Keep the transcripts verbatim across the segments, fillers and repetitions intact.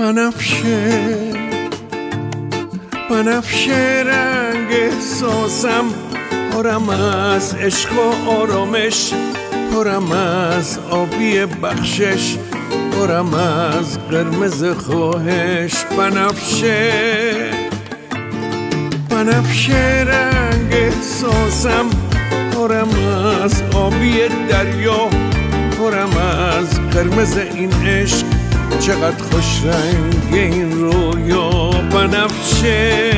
بنفشه بنفشه رنگ احساسم، پرم از عشق و آرامش، پرم از آبی بخشش، پرم از قرمز خواهش. بنفشه بنفشه رنگ احساسم، پرم از آبی دریا، پرم از قرمز این عشق، چقدر خوش رنگ این رویا. بنفشه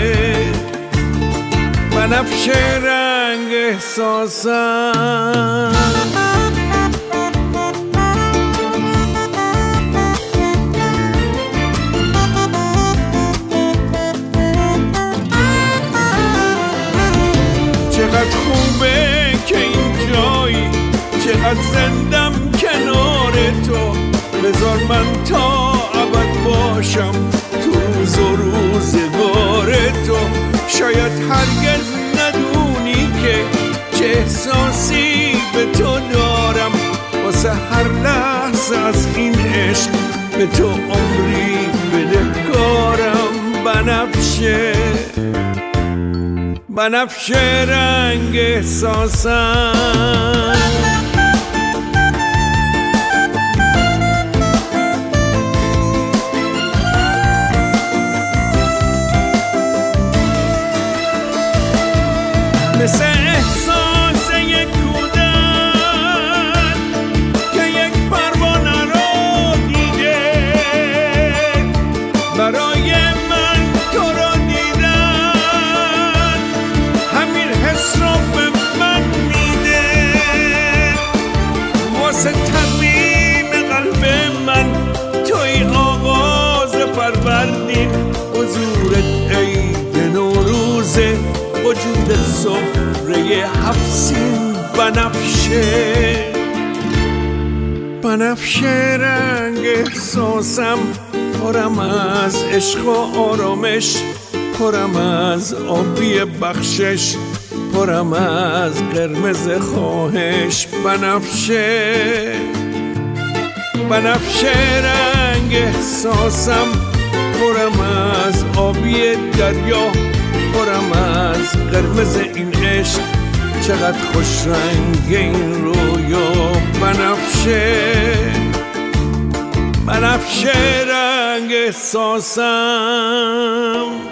بنفشه رنگ احساسم. چقدر خوبه که این جایی، چقدر زندم کنار تو، بذار من تا ابد باشم تو روز و روزگار تو. شاید هرگز ندونی که چه احساسی به تو دارم، واسه هر لحظه از این عشق به تو عمری بدهکارم. بنفشه بنفشه رنگ احساسم. مثل احساس یک کودک که یک پروانه رو دیده، برای من تو رو دیدن همین حس رو به من میده. واسه ترمیم قلب من توی آغاز فروردین، حضورت عید نوروزه، وجود سفره هفت سین. بنفشه بنفشه رنگ احساسم، پرم از عشق و آرامش، پرم از آبی بخشش، پرم از قرمز خواهش. بنفشه بنفشه رنگ احساسم، پرم از آبی دریا، پرم از قرمز این عشق، چقدر خوش رنگ این رویا. بنفشه بنفشه رنگ احساسم.